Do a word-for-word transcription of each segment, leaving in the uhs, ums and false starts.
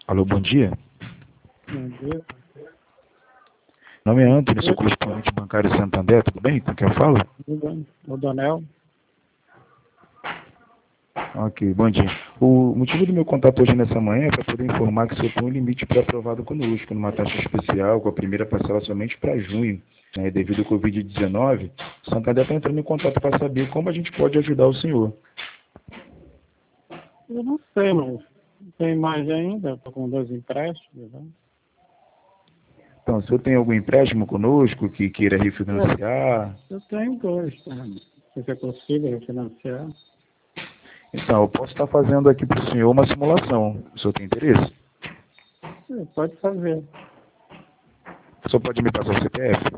Alô, bom dia. Bom dia. Meu nome é Antônio, sou correspondente bancário Santander, tudo bem? Com quem eu falo? Tudo bem? O Donel? Ok, bom dia. O motivo do meu contato hoje nessa manhã é para poder informar que o senhor tem um limite pré-aprovado conosco, numa taxa especial, com a primeira parcela somente para junho, né, devido ao covid dezenove. O Santander está entrando em contato para saber como a gente pode ajudar o senhor. Eu não sei, mas tem mais ainda. Estou com dois empréstimos. Né? Então, o senhor tem algum empréstimo conosco que queira refinanciar? Eu tenho dois. Tá? Não sei se é possível refinanciar. Então, eu posso estar fazendo aqui para o senhor uma simulação. O senhor tem interesse? Sim, pode fazer. O senhor pode me passar o C P F?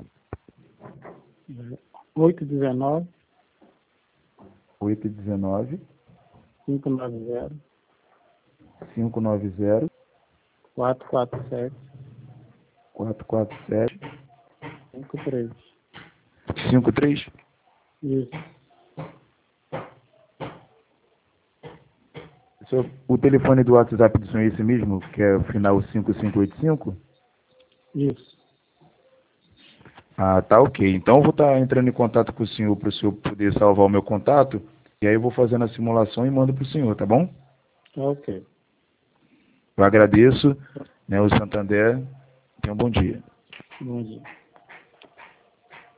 oito um nove, oito um nove, cinco nove zero, cinco nove zero, quatro quatro sete, quatro quatro sete, cinco três. cinco três. Isso. Senhor, o telefone do WhatsApp do senhor é esse mesmo, que é o final cinco cinco oito cinco? Isso. Ah, tá ok. Então eu vou estar entrando em contato com o senhor para o senhor poder salvar o meu contato, e aí eu vou fazendo a simulação e mando para o senhor, tá bom? Ok. Eu agradeço, né, o Santander. Tenha um bom dia. Bom dia.